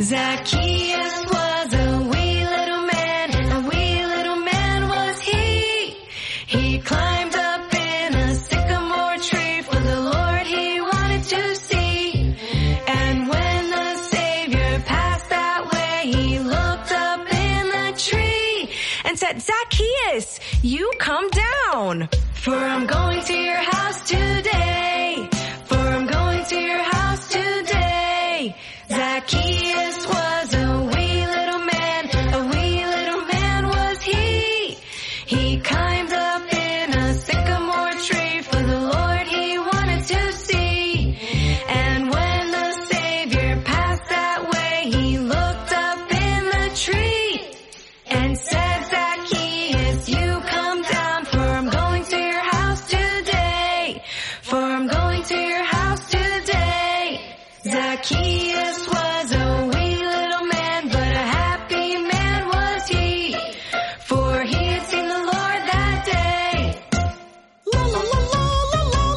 Zacchaeus was a wee little man, and a wee little man was he. He climbed up in a sycamore tree, for the Lord he wanted to see. And when the Savior passed that way, he looked up in the tree and said, Zacchaeus, you come down, for I'm going to your house today. For I'm going to your house today. Zacchaeus was a wee little man was he. He climbed up in a sycamore tree, for the Lord he wanted to see. And when the Savior passed that way, he looked up in the tree and said, Zacchaeus, you come down, for I'm going to your house today. For I'm going to your house today. Zacchaeus was a wee little man, but a happy man was he, for he had seen the Lord that day. La la la la la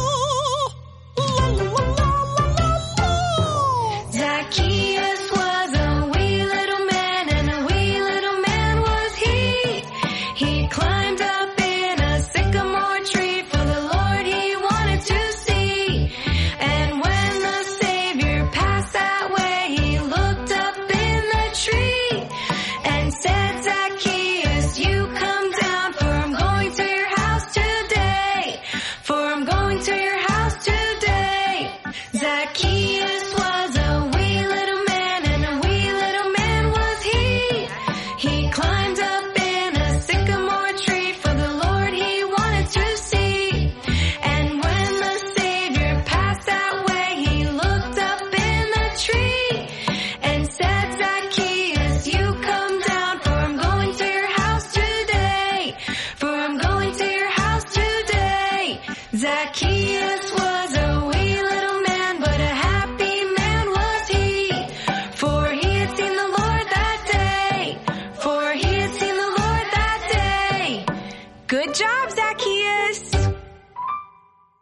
la la la la la. Zacchaeus was a wee little man, and a wee little man was he. He climbed up in a sycamore tree, for the Lord he wanted to see. And when the Savior passed that way, he looked up in the tree and said, Zacchaeus, you come down, for I'm going to your house today. For I'm going to your house today. Zacchaeus was a wee little man, and a wee little man was he. He climbed up in a sycamore tree, for the Lord he wanted to see. And when the Savior passed that way, he looked up in the tree and said, Zacchaeus, you come down, for I'm going to your house today. For I'm going to your house today. Zacchaeus was